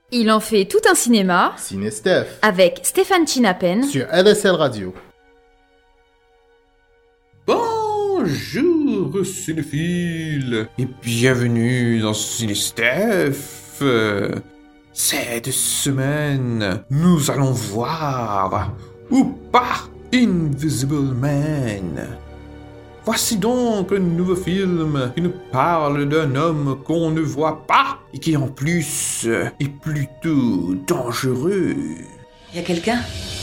Il en fait tout un cinéma Ciné Steph avec Stéphane Chinapen sur LSL Radio. Bonjour cinéphiles et bienvenue dans Ciné Steph. Cette semaine, nous allons voir ou pas Invisible Man. Voici donc un nouveau film qui nous parle d'un homme qu'on ne voit pas et qui en plus est plutôt dangereux. Y a quelqu'un ?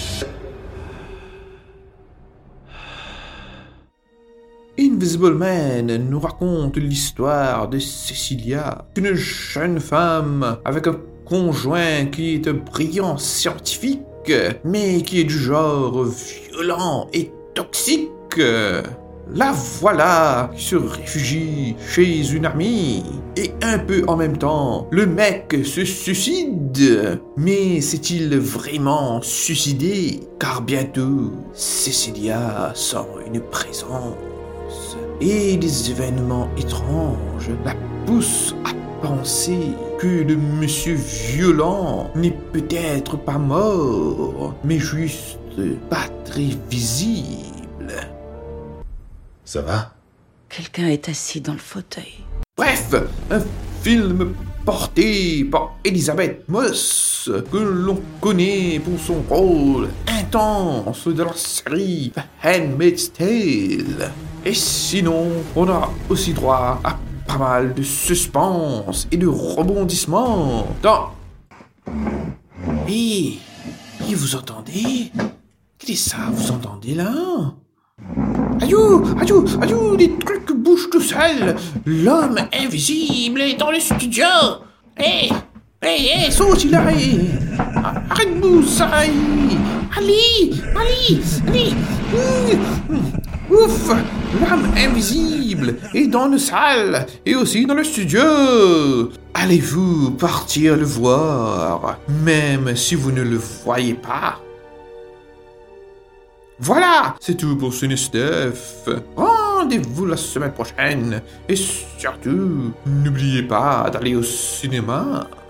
Invisible Man nous raconte l'histoire de Cecilia, une jeune femme avec un conjoint qui est un brillant scientifique, mais qui est du genre violent et toxique. La voilà qui se réfugie chez une amie, et un peu en même temps, le mec se suicide. Mais s'est-il vraiment suicidé? Car bientôt, Cecilia sent une présence. Et des événements étranges la poussent à penser que le monsieur violent n'est peut-être pas mort, mais juste pas très visible. Ça va? Quelqu'un est assis dans le fauteuil. Bref, un film porté par Elisabeth Moss, que l'on connaît pour son rôle intense dans la série The Handmaid's Tale. Et sinon, on a aussi droit à pas mal de suspense et de rebondissements dans... Et vous entendez? Qu'est-ce que ça, vous entendez là? Ayou, des trucs bougent tout seuls. L'homme invisible est dans le studio. Hé, saute, il arrive. Arrête-vous, ça. Ali. Ouf, l'homme invisible est dans la salle et aussi dans le studio. Allez-vous partir le voir, même si vous ne le voyez pas? Voilà, c'est tout pour Ciné Steph. Rendez-vous la semaine prochaine. Et surtout, n'oubliez pas d'aller au cinéma.